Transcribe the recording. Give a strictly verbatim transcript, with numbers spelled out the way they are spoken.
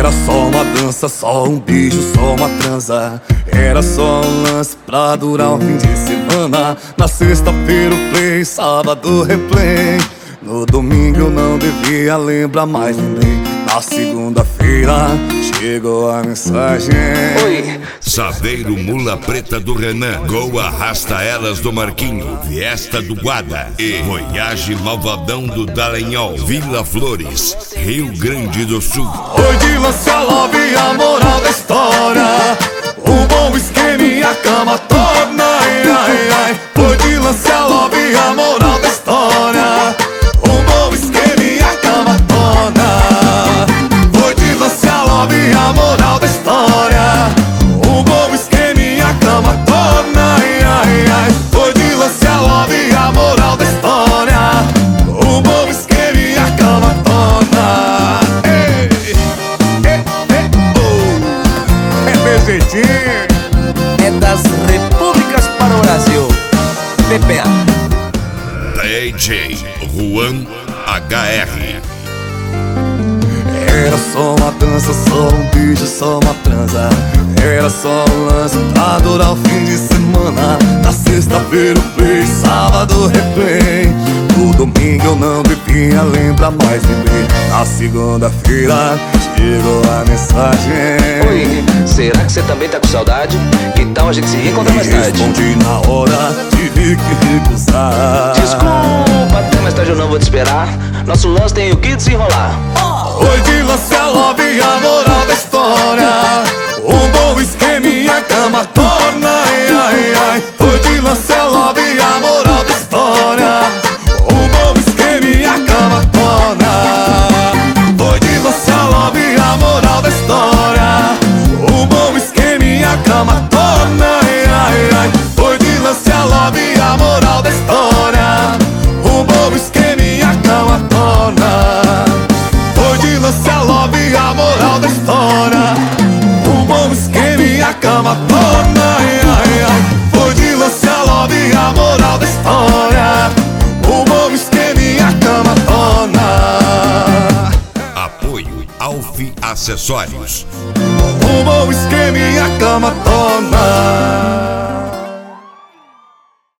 Era só uma dança, só um beijo, só uma transa. Era só um lance pra durar um fim de semana. Na sexta-feira o play, sábado replay. No domingo eu não devia lembrar, mas lembrei. Na segunda-feira chegou a mensagem. Oi. Saveiro Mula Preta do Renan, Gol Arrasta Elas do Marquinho, Fiesta do Guada e Voyage Malvadão do Dallagnol, Vila Flores, Rio Grande do Sul. Oi de lance a love, a moral da história. Um bom esquema e a cama torna. Ai, ai, ai. Oi de lance a love, a moral da história. Um bom esquema e a cama torna. Oi de lance a love, a moral da história. Um bom esquema e a cama torna. Ai, ai, ai. Oi de lance a love, a moral da história. Um bom esquema e a cama torna. Ei, ei, ei, oh. É meu jeitinho. É das repúblicas para o Brasil. P P A D J Juan H R. Era só uma dança, só um beijo, só uma transa. Era só um lance pra durar o fim de semana. Na sexta-feira o play, sábado replay. No domingo eu não devia lembrar, mais lembrei. Na segunda-feira chegou a mensagem. Oi, será que você também tá com saudade? Que tal a gente se reencontrar mais tarde? Respondi na hora, tive que recusar. Desculpa, até mais tarde eu não vou te esperar. Nosso lance tem o que desenrolar. Oi de lance a love e a moral da história. Um bom esquema e a cama torna. Ai, ai, ai. Oi de lance a love e a moral da história. Um bom esquema e a cama torna. Oi de lance a love e a moral da história. Um bom esquema e a cama torna. Ai, ai, ai. Oi de lance a love e a moral da história. Um bom esquema e a cama torna. Oi de lance a love e a moral da história. Um bom esquema e a cama torna. Ai, ai, ai. Foi de lance a love e a moral da história. Um bom esquema e a cama torna. Apoio Alfi Acessórios. Um bom esquema e a cama torna.